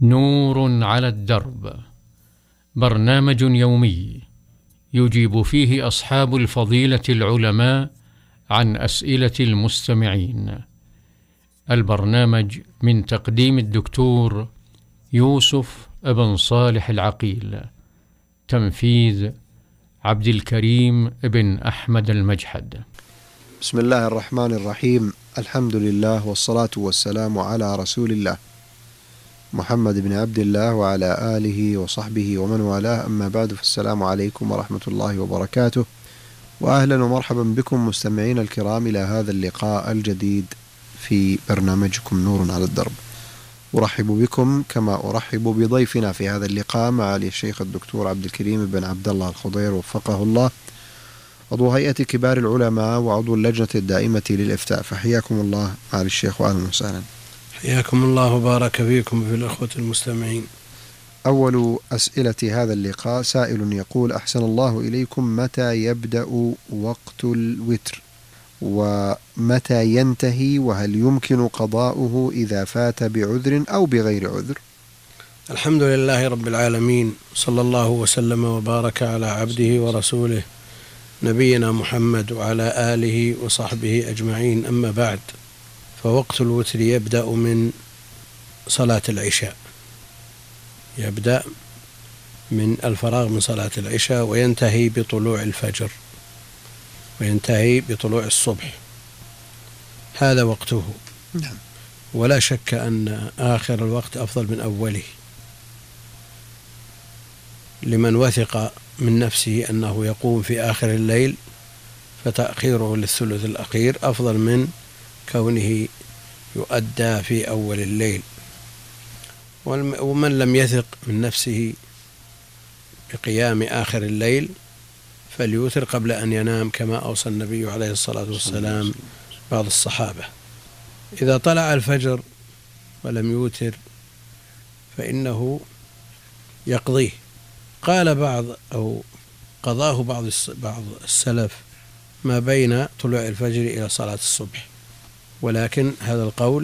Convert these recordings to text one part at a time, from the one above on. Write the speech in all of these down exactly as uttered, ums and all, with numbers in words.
نور على الدرب، برنامج يومي يجيب فيه أصحاب الفضيلة العلماء عن أسئلة المستمعين. البرنامج من تقديم الدكتور يوسف بن صالح العقيل، تنفيذ عبد الكريم بن أحمد المجحد. بسم الله الرحمن الرحيم. الحمد لله والصلاة والسلام على رسول الله محمد بن عبد الله وعلى آله وصحبه ومن والاه، أما بعد، فالسلام عليكم ورحمة الله وبركاته، وأهلا ومرحبا بكم مستمعين الكرام إلى هذا اللقاء الجديد في برنامجكم نور على الدرب. أرحب بكم كما أرحب بضيفنا في هذا اللقاء معالي الشيخ الدكتور عبد الكريم بن عبد الله الخضير وفقه الله، عضو هيئة كبار العلماء وعضو اللجنة الدائمة للإفتاء. فحياكم الله معالي الشيخ وأهلا وسهلا. حياكم الله وبارك فيكم في الأخوة المستمعين. أول أسئلة هذا اللقاء سائل يقول: أحسن الله إليكم، متى يبدأ وقت الوتر ومتى ينتهي، وهل يمكن قضاؤه إذا فات بعذر أو بغير عذر؟ الحمد لله رب العالمين، صلى الله وسلم وبارك على عبده ورسوله نبينا محمد وعلى آله وصحبه أجمعين، أما بعد، فوقت الوتر يبدأ من صلاة العشاء، يبدأ من الفراغ من صلاة العشاء وينتهي بطلوع الفجر، وينتهي بطلوع الصبح، هذا وقته. نعم. ولا شك أن آخر الوقت أفضل من أوله، لمن وثق من نفسه أنه يقوم في آخر الليل، فتأخيره للثلث الأخير أفضل من كونه يؤدى في أول الليل. ومن لم يثق من نفسه بقيام آخر الليل فليوتر قبل أن ينام، كما أوصى النبي عليه الصلاة والسلام بعض الصحابة. إذا طلع الفجر ولم يوتر فإنه يقضيه. قال بعض أو قضاه بعض بعض السلف ما بين طلوع الفجر إلى صلاة الصبح، ولكن هذا القول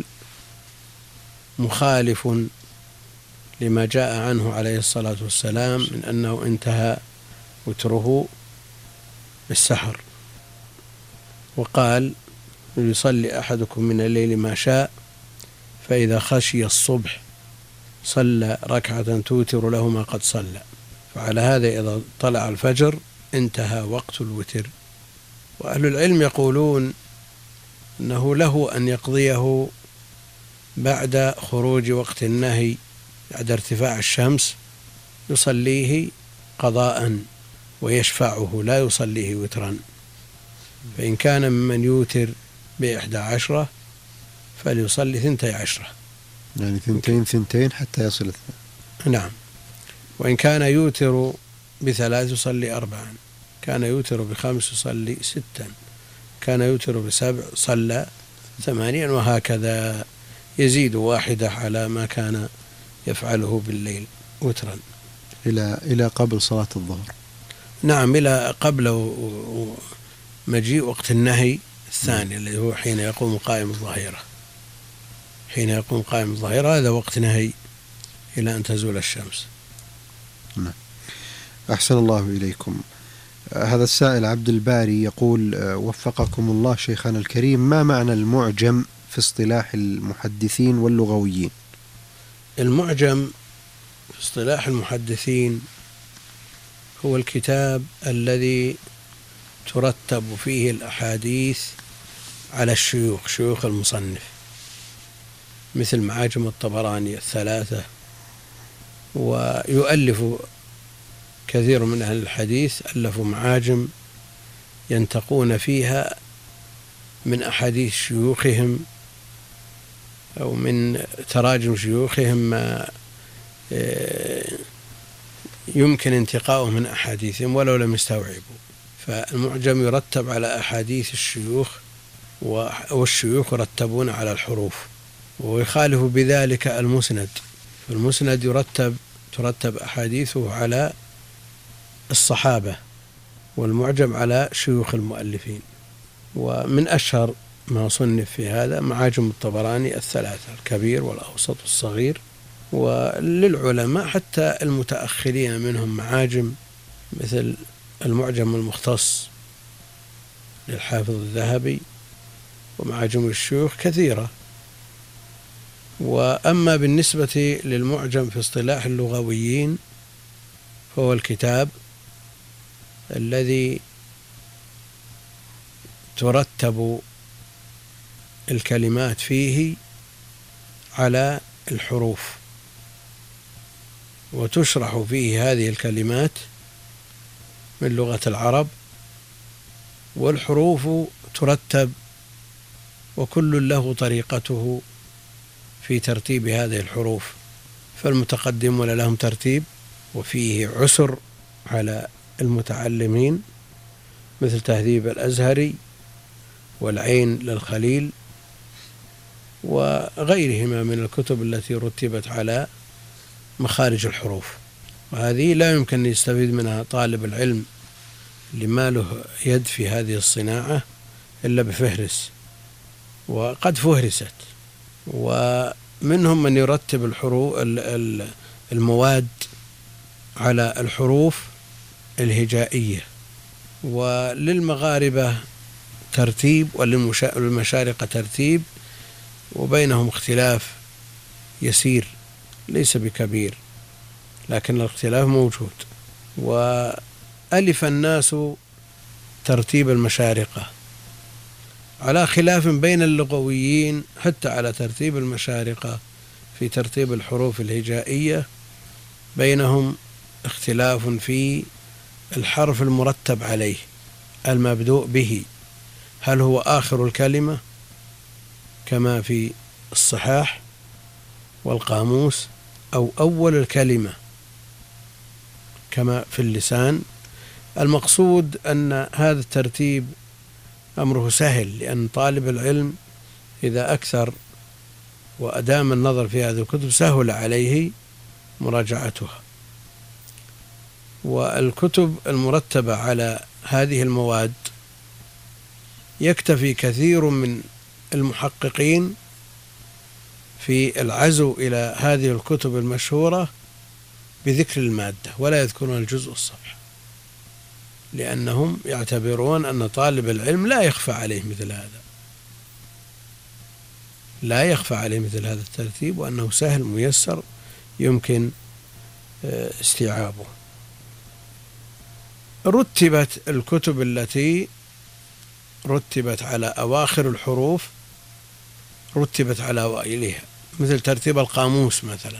مخالف لما جاء عنه عليه الصلاة والسلام من أنه انتهى وتره بالسحر، وقال: يصلي أحدكم من الليل ما شاء، فإذا خشي الصبح صلى ركعة توتر له ما قد صلى. فعلى هذا إذا طلع الفجر انتهى وقت الوتر. وأهل العلم يقولون أنه له أن يقضيه بعد خروج وقت النهي، بعد ارتفاع الشمس يصليه قضاء ويشفعه، لا يصليه وترا. فإن كان ممن يوتر بإحدى عشرة فليصلي ثنتي عشرة، يعني ثنتين ثنتين حتى يصل اثنين. نعم. وإن كان يوتر بثلاث يصلي أربعا، كان يوتر بخمس يصلي ستا، كان يوتر بسبع صلى ثمانيا، وهكذا يزيد واحدة على ما كان يفعله بالليل وترا إلى إلى قبل صلاة الظهر. نعم، إلى قبل مجيء وقت النهي الثاني الذي هو حين يقوم قائم الظهيرة. حين يقوم قائم الظهيرة هذا وقت نهي إلى أن تزول الشمس. نعم. أحسن الله إليكم. هذا السائل عبد الباري يقول: وفقكم الله شيخنا الكريم، ما معنى المعجم في اصطلاح المحدثين واللغويين؟ المعجم في اصطلاح المحدثين هو الكتاب الذي ترتب فيه الأحاديث على الشيوخ، شيوخ المصنف، مثل معاجم الطبراني الثلاثة. ويؤلف كثير من أهل الحديث ألفوا معاجم ينتقون فيها من أحاديث شيوخهم أو من تراجم شيوخهم ما يمكن انتقاؤه من أحاديثهم ولو لم يستوعبوا. فالمعجم يرتب على أحاديث الشيوخ، والشيوخ يرتبون على الحروف. ويخالف بذلك المسند، فالمسند يرتب ترتب أحاديثه على الصحابة، والمعجم على شيوخ المؤلفين. ومن أشهر ما صنف في هذا معاجم الطبراني الثلاثة، الكبير والأوسط والصغير، وللعلماء حتى المتأخرين منهم معاجم مثل المعجم المختص للحافظ الذهبي ومعاجم الشيوخ كثيرة. وأما بالنسبة للمعجم في اصطلاح اللغويين فهو الكتاب الذي ترتب الكلمات فيه على الحروف وتشرح فيه هذه الكلمات من لغة العرب، والحروف ترتب وكل له طريقته في ترتيب هذه الحروف، فالمتقدمون لهم ترتيب وفيه عسر على المتعلمين مثل تهذيب الأزهري والعين للخليل وغيرهما من الكتب التي رتبت على مخارج الحروف، وهذه لا يمكن أن يستفيد منها طالب العلم اللي ما له يد في هذه الصناعة إلا بفهرس، وقد فهرست. ومنهم من يرتب الحروف المواد على الحروف الهجائية، وللمغاربة ترتيب وللمشارقة ترتيب، وبينهم اختلاف يسير ليس بكبير لكن الاختلاف موجود. وألف الناس ترتيب المشارقة على خلاف بين اللغويين حتى على ترتيب المشارقة في ترتيب الحروف الهجائية، بينهم اختلاف في الحرف المرتب عليه المبدوء به، هل هو آخر الكلمة كما في الصحاح والقاموس أو أول الكلمة كما في اللسان. المقصود أن هذا الترتيب أمره سهل، لأن طالب العلم إذا أكثر وأدام النظر في هذه الكتب سهل عليه مراجعتها. والكتب المرتبة على هذه المواد يكتفي كثير من المحققين في العزو إلى هذه الكتب المشهورة بذكر المادة ولا يذكرون الجزء والصفحة، لأنهم يعتبرون أن طالب العلم لا يخفى عليه مثل هذا لا يخفى عليه مثل هذا الترتيب، وأنه سهل ميسر يمكن استيعابه. رتبت الكتب التي رتبت على أواخر الحروف رتبت على أوائلها، مثل ترتيب القاموس مثلا.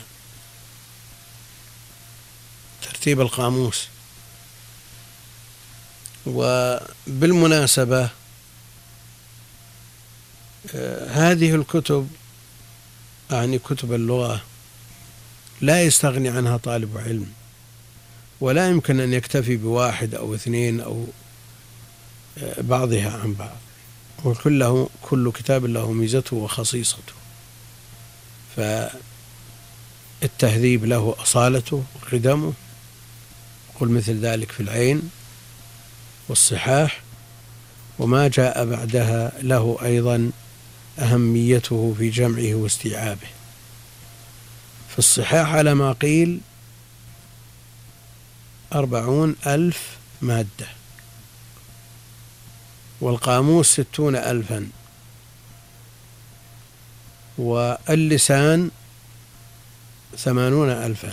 ترتيب القاموس، وبالمناسبة هذه الكتب يعني كتب اللغة لا يستغني عنها طالب علم، ولا يمكن أن يكتفي بواحد أو اثنين أو بعضها عن بعض، وكله كل كتاب له ميزته وخصيصته. فالتهذيب له أصالته وقدمه، قل مثل ذلك في العين والصحاح، وما جاء بعدها له أيضا أهميته في جمعه واستيعابه. في الصحاح على ما قيل أربعون ألف مادة، والقاموس ستون ألفا، واللسان ثمانون ألفا،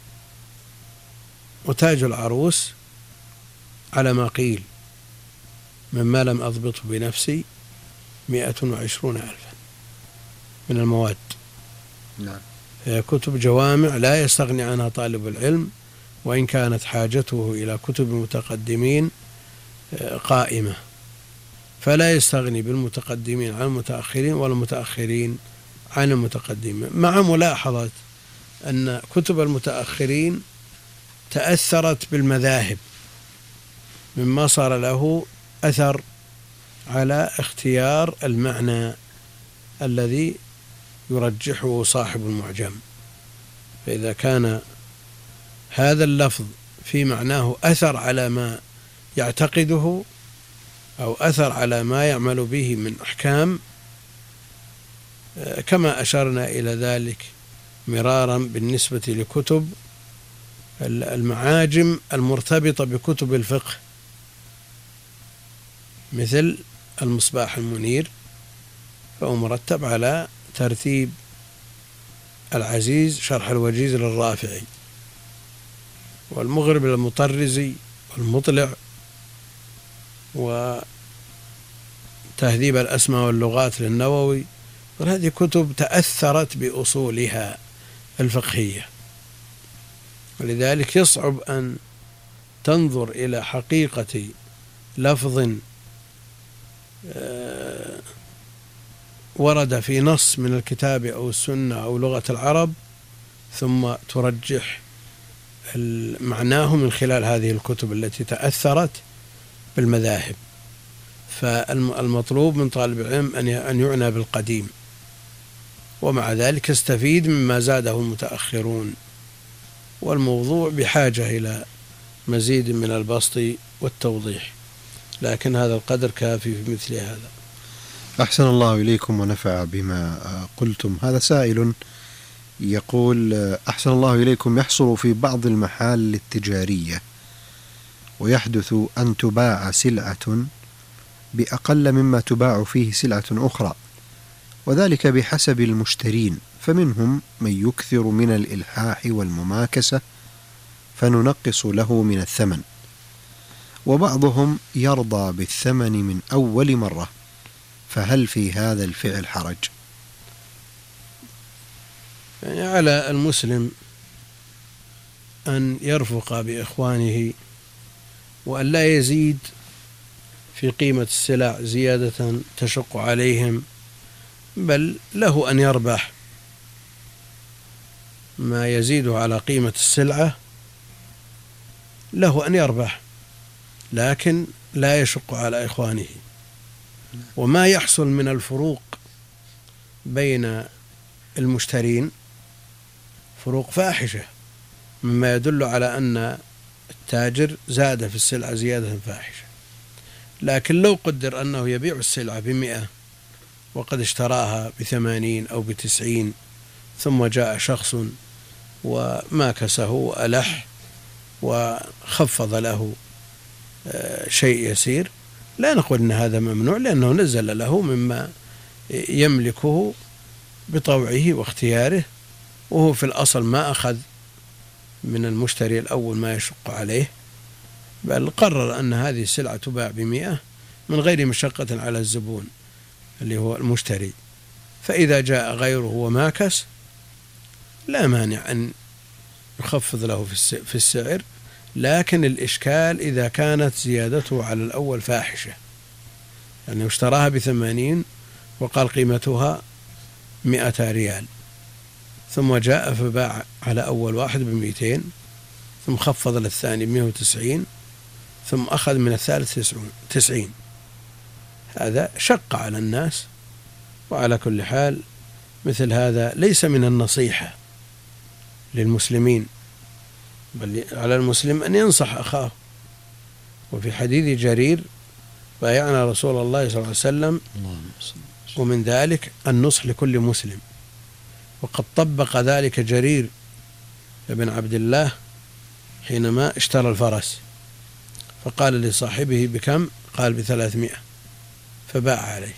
وتاج العروس على ما قيل مما لم أضبطه بنفسي مئة وعشرون ألفا من المواد. نعم. هي كتب جوامع لا يستغني عنها طالب العلم، وإن كانت حاجته إلى كتب المتقدمين قائمة، فلا يستغني بالمتقدمين عن المتأخرين ولا المتأخرين عن المتقدمين، مع ملاحظة أن كتب المتأخرين تأثرت بالمذاهب مما صار له أثر على اختيار المعنى الذي يرجحه صاحب المعجم. فإذا كان هذا اللفظ في معناه أثر على ما يعتقده أو أثر على ما يعمل به من أحكام، كما أشرنا إلى ذلك مرارا بالنسبة لكتب المعاجم المرتبطة بكتب الفقه، مثل المصباح المنير، فهو مرتب على ترتيب العزيز شرح الوجيز للرافعي، والمغرب للمطرزي، والمطلع، وتهذيب الأسماء واللغات للنووي. وهذه كتب تأثرت بأصولها الفقهية، ولذلك يصعب أن تنظر إلى حقيقة لفظ ورد في نص من الكتاب أو السنة أو لغة العرب ثم ترجح معناه من خلال هذه الكتب التي تأثرت بالمذاهب. فالمطلوب من طالب العلم أن يعنى بالقديم، ومع ذلك يستفيد مما زاده المتأخرون، والموضوع بحاجة إلى مزيد من البسط والتوضيح، لكن هذا القدر كافي في مثل هذا. أحسن الله إليكم ونفع بما قلتم. هذا سائل يقول: أحسن الله إليكم، يحصل في بعض المحال التجارية ويحدث أن تباع سلعة بأقل مما تباع فيه سلعة أخرى، وذلك بحسب المشترين، فمنهم من يكثر من الإلحاح والمماكسة فننقص له من الثمن، وبعضهم يرضى بالثمن من أول مرة، فهل في هذا الفعل حرج؟ يعني على المسلم أن يرفق بإخوانه وأن لا يزيد في قيمة السلع زيادة تشق عليهم، بل له أن يربح ما يزيد على قيمة السلعة، له أن يربح، لكن لا يشق على إخوانه. وما يحصل من الفروق بين المشترين فروق فاحشة، مما يدل على أن التاجر زاد في السلعة زيادة فاحشة. لكن لو قدر أنه يبيع السلعة بمئة وقد اشتراها بثمانين أو بتسعين، ثم جاء شخص وماكسه وألح وخفض له شيء يسير، لا نقول أن هذا ممنوع، لأنه نزل له مما يملكه بطوعه واختياره، وهو في الأصل ما أخذ من المشتري الأول ما يشق عليه، بل قرر أن هذه السلعة تباع بمئة من غير مشقة على الزبون اللي هو المشتري. فإذا جاء غيره وماكس لا مانع أن يخفض له في السعر، لكن الإشكال إذا كانت زيادته على الأول فاحشة، يعني اشتراها بثمانين وقال قيمتها مئة ريال، ثم جاء فباع على أول واحد بمئتين، ثم خفض للثاني بمئة وتسعين، ثم أخذ من الثالث تسعين. هذا شق على الناس. وعلى كل حال مثل هذا ليس من النصيحة للمسلمين، بل على المسلم أن ينصح أخاه. وفي حديث جرير: بايعنا رسول الله صلى الله عليه وسلم، ومن ذلك النصح لكل مسلم. وقد طبق ذلك جرير بن عبد الله حينما اشترى الفرس، فقال لصاحبه: بكم؟ قال: بثلاثمائة، فباع عليه،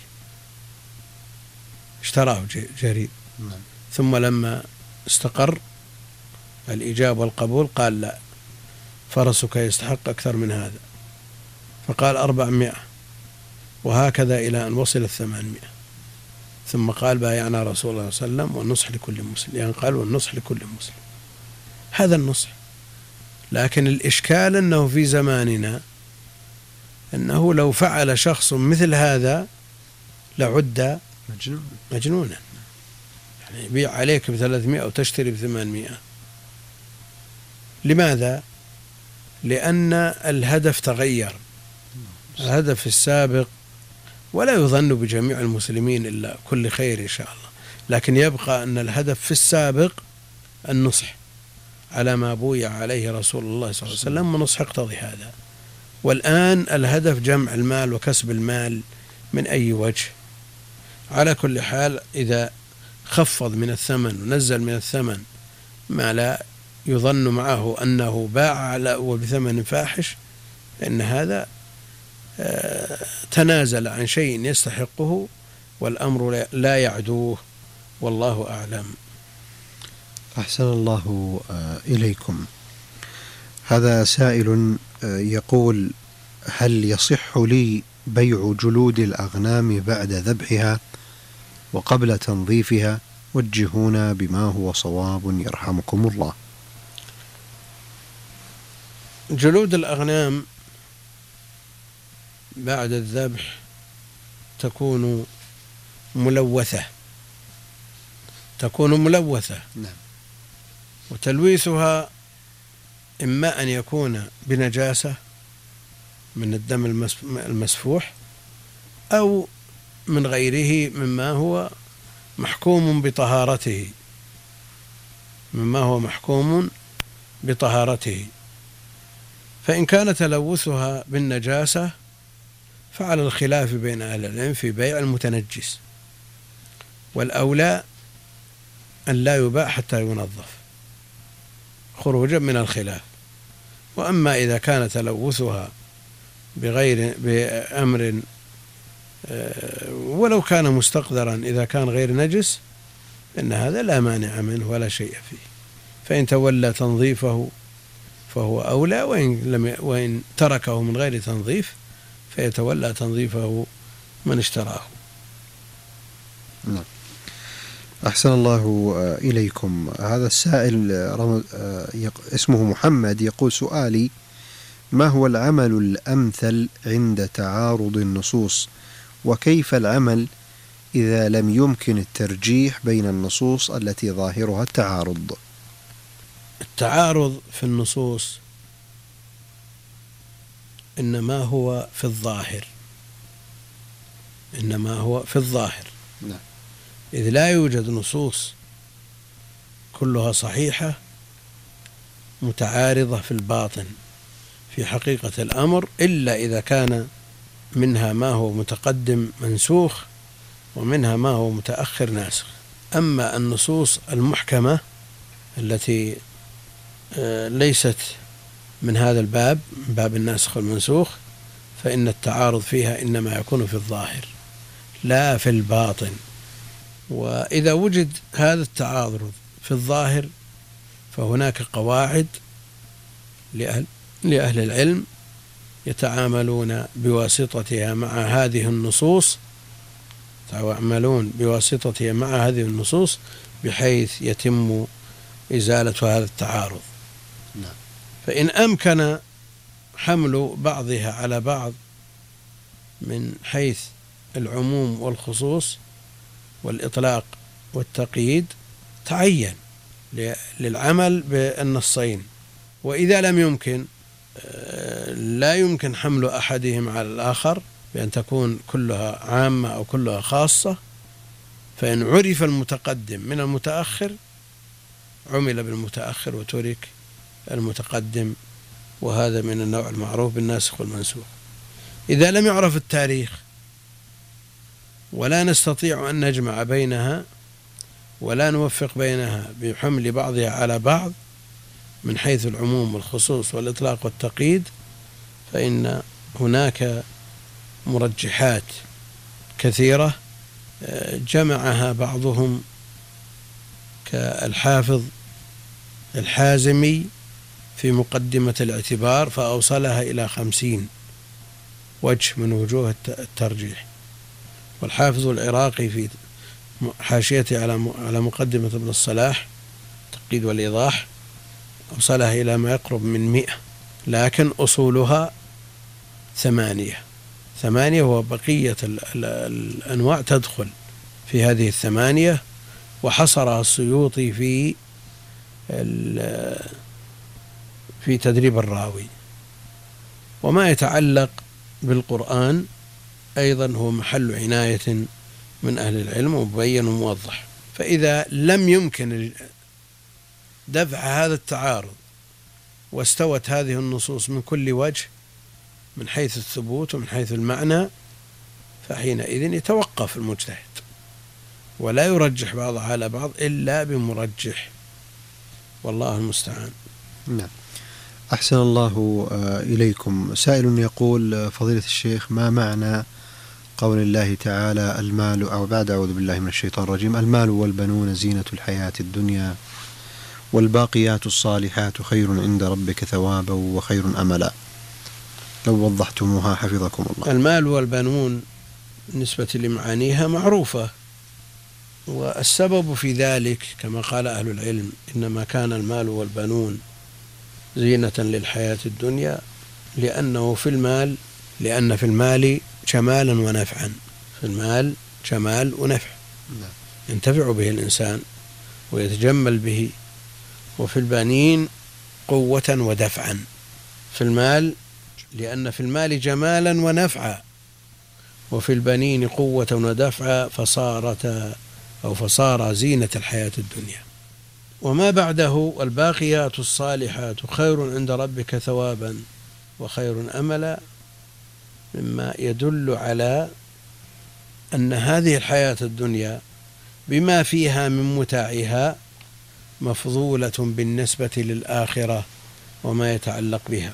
اشتراه جرير. ثم لما استقر الإجابة والقبول قال: لا، فرسك يستحق أكثر من هذا، فقال: أربعمائة، وهكذا إلى أن وصل الثمانمائة. ثم قال: بايعنا رسول الله صلى الله عليه وسلم والنصح لكل مسلم، يعني قال: والنصح لكل مسلم. هذا النصح. لكن الإشكال أنه في زماننا أنه لو فعل شخص مثل هذا لعد مجنونا، يعني يبيع عليك بثلاثمائة وتشتري بثمانمائة. لماذا؟ لأن الهدف تغير. الهدف السابق، ولا يظن بجميع المسلمين إلا كل خير إن شاء الله، لكن يبقى أن الهدف في السابق النصح على ما بويع عليه رسول الله صلى الله عليه وسلم، ونصح يقتضي هذا. والآن الهدف جمع المال وكسب المال من أي وجه. على كل حال إذا خفض من الثمن ونزل من الثمن ما لا يظن معه أنه باع على وبثمن فاحش، فإن هذا تنازل عن شيء يستحقه والأمر لا يعدوه، والله أعلم. أحسن الله إليكم. هذا سائل يقول: هل يصح لي بيع جلود الأغنام بعد ذبحها وقبل تنظيفها؟ وجهونا بما هو صواب يرحمكم الله. جلود الأغنام بعد الذبح تكون ملوثة تكون ملوثة نعم. وتلويثها إما أن يكون بنجاسة من الدم المسفوح أو من غيره مما هو محكوم بطهارته مما هو محكوم بطهارته فإن كان تلوثها بالنجاسة فعلى الخلاف بين أهل العلم في بيع المتنجس، والأولى أن لا يباع حتى ينظف خروجا من الخلاف. وأما إذا كان تلوثها بغير بأمر ولو كان مستقدرا إذا كان غير نجس إن هذا لا مانع منه ولا شيء فيه، فإن تولى تنظيفه فهو أولى، وإن, لم وإن تركه من غير تنظيف فيتولى تنظيفه من اشتراه. نعم. أحسن الله إليكم. هذا السائل اسمه محمد يقول: سؤالي: ما هو العمل الأمثل عند تعارض النصوص؟ وكيف العمل إذا لم يمكن الترجيح بين النصوص التي ظاهرها التعارض؟ التعارض في النصوص إنما هو في الظاهر إنما هو في الظاهر نعم. إذ لا يوجد نصوص كلها صحيحة متعارضة في الباطن في حقيقة الأمر، إلا إذا كان منها ما هو متقدم منسوخ ومنها ما هو متأخر ناسخ. أما النصوص المحكمة التي ليست من هذا الباب، من باب الناسخ والمنسوخ، فإن التعارض فيها إنما يكون في الظاهر لا في الباطن. وإذا وجد هذا التعارض في الظاهر فهناك قواعد لأهل, لأهل العلم يتعاملون بواسطتها مع هذه النصوص يتعاملون بواسطتها مع هذه النصوص بحيث يتم إزالة هذا التعارض. نعم. فإن أمكن حمل بعضها على بعض من حيث العموم والخصوص والإطلاق والتقييد تعين للعمل بالنصين. وإذا لم يمكن لا يمكن حمل أحدهم على الآخر بأن تكون كلها عامة أو كلها خاصة، فإن عرف المتقدم من المتأخر عمل بالمتأخر وترك المتقدم، وهذا من النوع المعروف بالناسخ والمنسوخ. إذا لم يعرف التاريخ ولا نستطيع أن نجمع بينها ولا نوفق بينها بحمل بعضها على بعض من حيث العموم والخصوص والإطلاق والتقييد، فإن هناك مرجحات كثيرة جمعها بعضهم كالحافظ الحازمي في مقدمة الاعتبار فأوصلها إلى خمسين وجه من وجوه الترجيح، والحافظ العراقي في حاشيته على مقدمة ابن الصلاح التقييد والإيضاح أوصلها إلى ما يقرب من مئة، لكن أصولها ثمانية ثمانية وبقية الأنواع تدخل في هذه الثمانية، وحصرها السيوطي في في تدريب الراوي. وما يتعلق بالقرآن أيضا هو محل عناية من أهل العلم ومبين وموضح. فإذا لم يمكن دفع هذا التعارض واستوت هذه النصوص من كل وجه من حيث الثبوت ومن حيث المعنى، فحينئذ يتوقف المجتهد ولا يرجح بعضها على بعض إلا بمرجح، والله المستعان. نعم. أحسن الله إليكم. سائل يقول: فضيلة الشيخ، ما معنى قول الله تعالى المال، أو بعد أعوذ بالله من الشيطان الرجيم، المال والبنون زينة الحياة الدنيا والباقيات الصالحات خير عند ربك ثوابا وخير أملا؟ لو وضحتموها حفظكم الله. المال والبنون بالنسبة لمعانيها معروفة، والسبب في ذلك كما قال أهل العلم: إنما كان المال والبنون زينة للحياة الدنيا لأنه في المال لأن في المال جمالا ونفعا، في المال جمال ونفع ينتفع به الإنسان ويتجمل به، وفي البنين قوة ودفعا. في المال لأن في المال جمالا ونفعا، وفي البنين قوة ودفعا، فصارت أو فصار زينة الحياة الدنيا. وما بعده الباقيات الصالحات خير عند ربك ثوابا وخير أملا، مما يدل على أن هذه الحياة الدنيا بما فيها من متاعها مفضولة بالنسبة للآخرة وما يتعلق بها.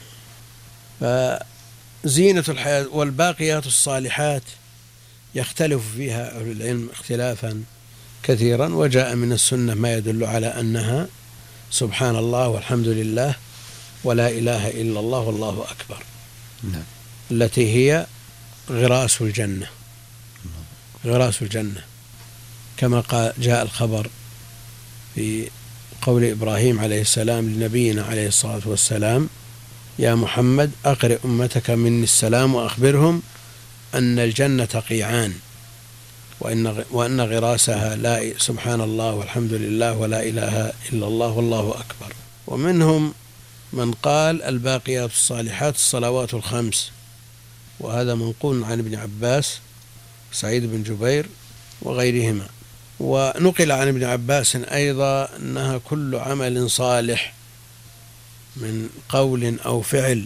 فزينة الحياة والباقيات الصالحات يختلف فيها أهل العلم اختلافا كثيرا، وجاء من السنة ما يدل على أنها سبحان الله والحمد لله ولا إله إلا الله والله أكبر، نعم. التي هي غراس الجنة، غراس الجنة، كما قال جاء الخبر في قول إبراهيم عليه السلام لنبينا عليه الصلاة والسلام: يا محمد أقرئ أمتك مني السلام وأخبرهم أن الجنة قيعان، وإن وأن غراسها لا سبحان الله والحمد لله ولا إله إلا الله والله أكبر. ومنهم من قال الباقيات الصالحات الصلوات الخمس، وهذا منقول عن ابن عباس سعيد بن جبير وغيرهما. ونقل عن ابن عباس أيضا أنها كل عمل صالح من قول أو فعل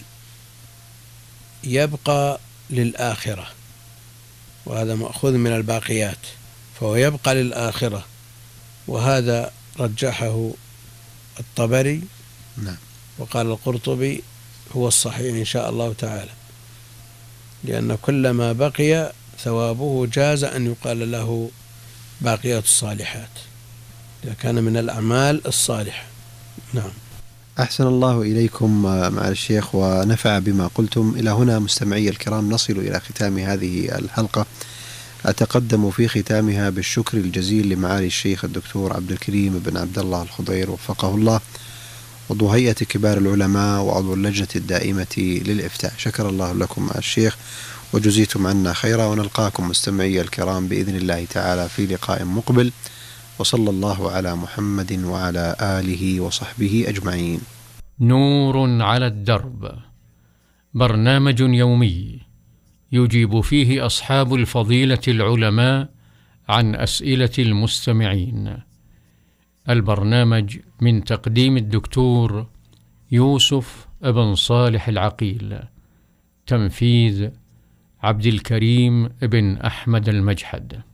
يبقى للآخرة، وهذا مأخوذ من الباقيات، فهو يبقى للآخرة، وهذا رجحه الطبري، نعم. وقال القرطبي هو الصحيح إن شاء الله تعالى، لأن كل ما بقي ثوابه جاز أن يقال له باقيات الصالحات إذا كان من الأعمال الصالحة. نعم. أحسن الله إليكم مع الشيخ ونفع بما قلتم. إلى هنا مستمعي الكرام نصل إلى ختام هذه الحلقة. أتقدم في ختامها بالشكر الجزيل لمعالي الشيخ الدكتور عبد الكريم بن عبد الله الخضير وفقه الله، عضو هيئة كبار العلماء وعضو اللجنة الدائمة للإفتاء. شكر الله لكم مع الشيخ وجزيتم عنا خيرا، ونلقاكم مستمعي الكرام بإذن الله تعالى في لقاء مقبل، وصلى الله على محمد وعلى آله وصحبه أجمعين. نور على الدرب، برنامج يومي يجيب فيه أصحاب الفضيلة العلماء عن أسئلة المستمعين. البرنامج من تقديم الدكتور يوسف بن صالح العقيل، تنفيذ عبد الكريم بن أحمد المجحد.